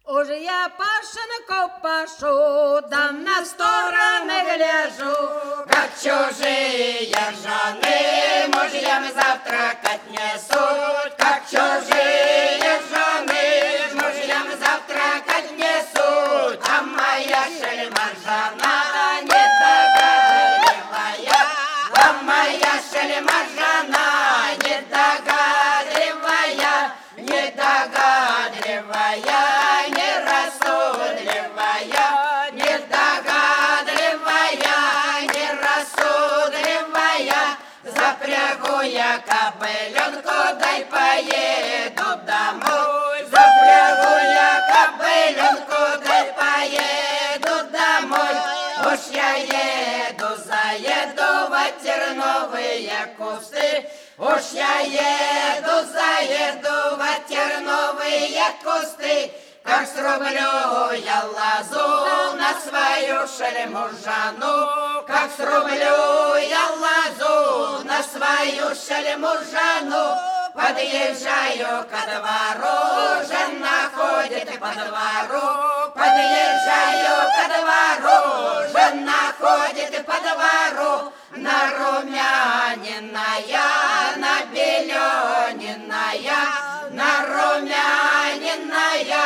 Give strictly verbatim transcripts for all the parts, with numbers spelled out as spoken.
Уже я пашенку пашу, да на стороны гляжу, как чужие жены мужьям завтракать несут, как чужие жены мужьям завтракать несут, а моя шельма-жена недогадливая, а моя шельма-жена недогадливая, недогадливая. Запрягу я кобыленку, дай поеду домой. Запрягу я кобыленку, дай поеду домой. Уж я еду, заеду в терновые кусты. Уж я еду, заеду в терновые кусты. Как срублю я лазу на свою шельму-жану, как срублю я лазу на свою шельму-жану, подъезжаю ко двору, жена ходит по двору, подъезжаю ко двору, жена ходит по двору, нарумяненная, набелененная, нарумяненная,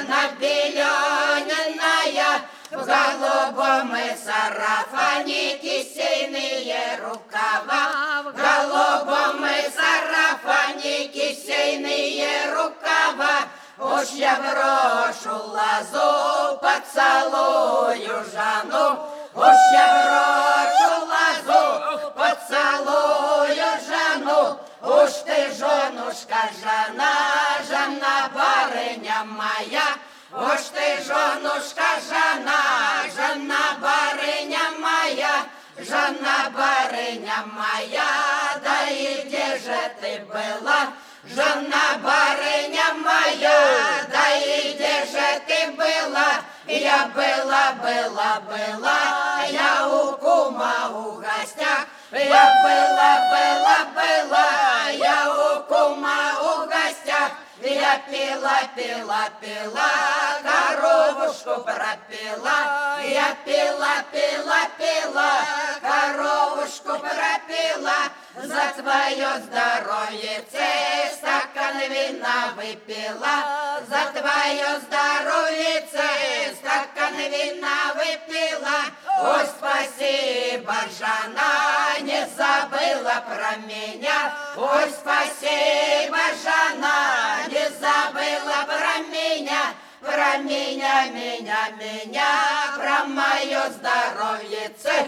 набелененная, в голубом сарафане кисейные рукава, в голубом сарафане кисейные рукава. Уж я брошу лазу, поцелую жану, уж я брошу лазу, поцелую жану. Уж ты, женушка, жена, жена барыня моя, уж ты, женушка, жена, жена барыня моя, жена барыня моя, да и где же ты была, жена барыня моя, да и где же ты была? Я была, была, была, я у кума у гостях, я была, была, была, я у кума у гостях. Я пила, пила, пила, коровушку пропила. Я пила, пила, пила, коровушку пропила. За твое здоровье стакан вина выпила. За твое здоровье стакан вина выпила. Ой, спасибо, жена, не забыла про меня. Ой, спасибо, жена, не забыла про меня, про меня, меня, меня, про мое здоровье.